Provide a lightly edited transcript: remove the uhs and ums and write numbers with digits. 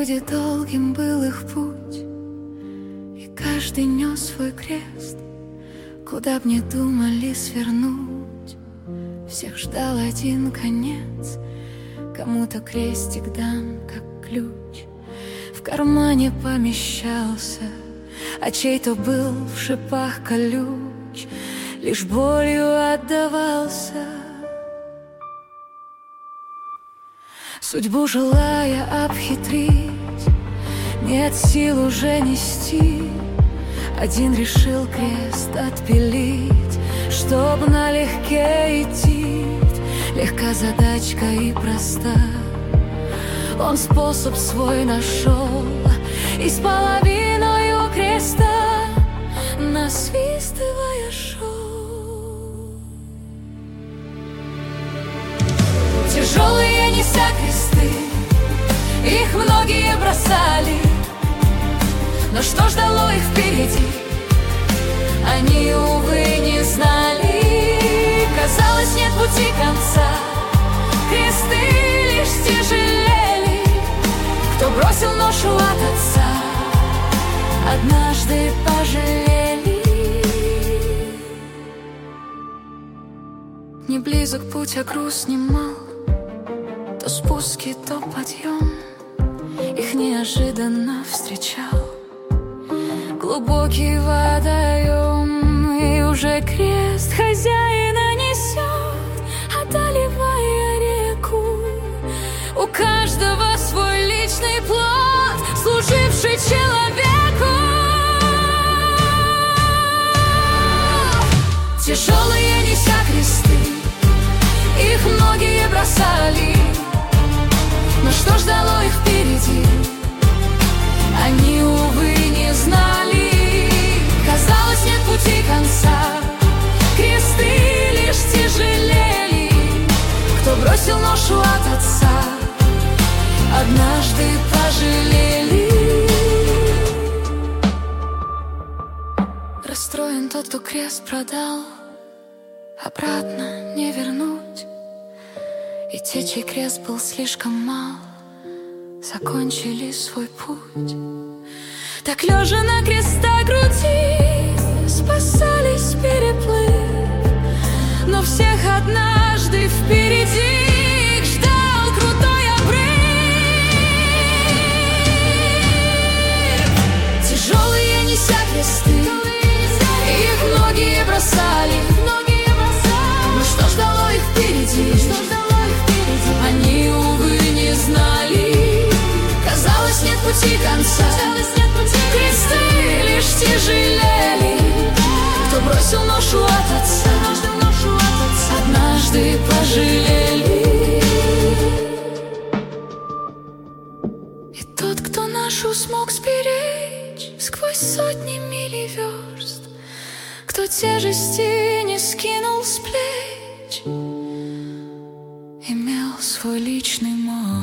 люди, долгим был их путь, и каждый нес свой крест. Куда б ни думали свернуть, всех ждал один конец. Кому-то крестик дан, как ключ, в кармане помещался, а чей-то был в шипах колюч, лишь болью отдавался. Судьбу желая обхитрить, нет сил уже нести, один решил крест отпилить, чтоб налегке идти. Легка задачка и проста, он способ свой нашел, и с половиною креста насвистывая шел. Тяжелые неся кресты, их многие бросали, но что ждало их впереди, они, увы, не знали. Казалось, нет пути конца, кресты лишь тяжелели. Кто бросил ношу от отца, однажды пожалели. Не близок путь, а груз немал, то спуски, то подъем, их неожиданно встречал глубокий водоем, и уже крест хозяина несет, одолевая реку. У каждого свой личный плод, служивший человеку. Тяжелые неся кресты, их многие бросали, но что ждало их впереди, они, увы, не знали. Казалось, нет пути конца, кресты лишь тяжелели. Кто бросил ношу от отца, однажды пожалели. Расстроен тот, кто крест продал, обратно не вернуть. И те, чей крест был слишком мал, закончили свой путь. Так лежа на креста груди, спасались, переплыв, но всех однажды впереди их ждал крутой обрыв. Тяжелые неся кресты, их многие бросали, но что ждало их впереди, они, увы, не знали. Казалось, нет пути конца, кресты лишь тяжелели. Кто бросил ношу от отца, однажды пожалели. И тот, кто нашу смог сберечь сквозь сотни миль и верст, кто тяжести не скинул с плеч, имел свой личный мост.